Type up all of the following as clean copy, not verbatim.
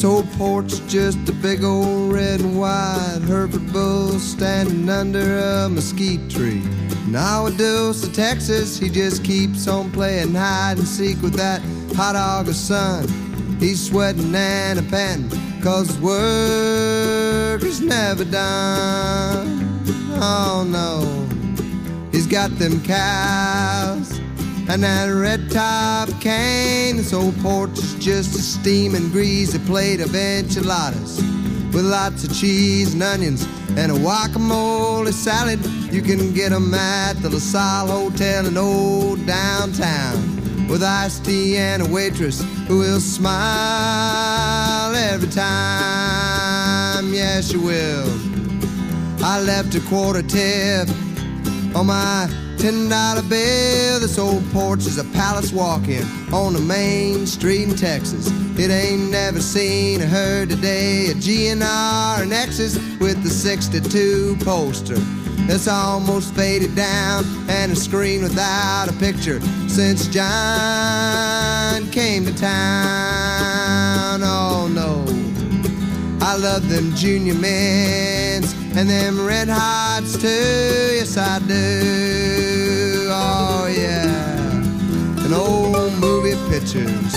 This old porch is just a big old red and white Hereford bull standing under a mesquite tree. Now Adusa, Texas, he just keeps on playing hide and seek with that hot August sun. He's sweating and a panting, 'cause work is never done. Oh no, he's got them cows and that red top cane. This old porch is just a steaming greasy plate of enchiladas with lots of cheese and onions and a guacamole salad. You can get 'em at the La Salle Hotel in old downtown, with iced tea and a waitress who will smile every time. Yes, she will. I left a quarter tip on my $10 bill. This old porch is a palace walk-in on the main street in Texas. It ain't never seen or heard today a GNR and X's with the 62 poster that's almost faded down, and a screen without a picture since John came to town. Oh no, I love them Junior Mints and them Red Hots too. Yes I do. Oh yeah, and old movie pictures.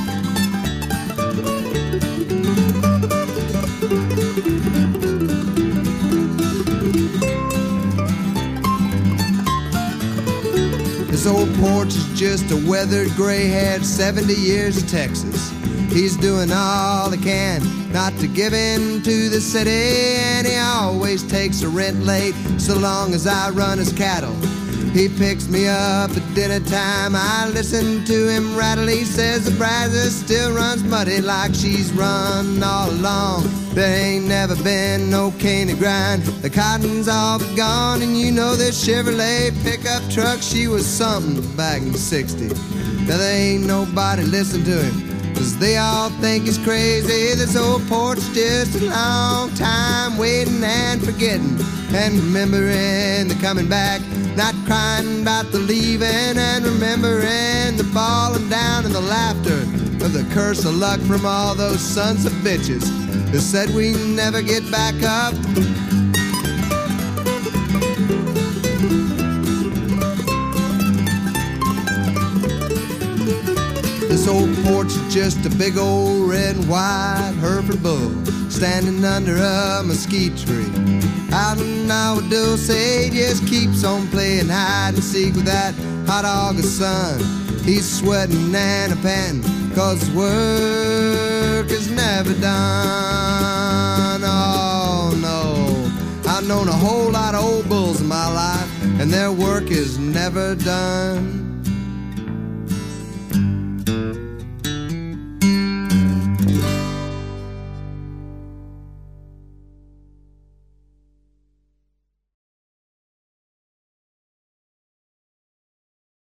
This old porch is just a weathered, gray-haired 70 years of Texas. He's doing all he can not to give in to the city, and he always takes the rent late so long as I run his cattle. He picks me up at dinner time, I listen to him rattle. He says the Brazos still runs muddy like she's run all along. There ain't never been no cane to grind, the cotton's all but gone. And you know this Chevrolet pickup truck, she was something back in '60. Now there ain't nobody listen to him, 'cause they all think he's crazy. This old porch just a long time waiting and forgetting and remembering the coming back, not crying about the leaving, and remembering the falling down and the laughter of the curse of luck from all those sons of bitches that said we never get back up. This old porch is just a big old red and white Hereford bull standing under a mesquite tree. Out in Adusa, he just keeps on playing hide and seek with that hot August sun. He's sweating and a panting, 'cause work is never done. Oh no, I've known a whole lot of old bulls in my life, and their work is never done.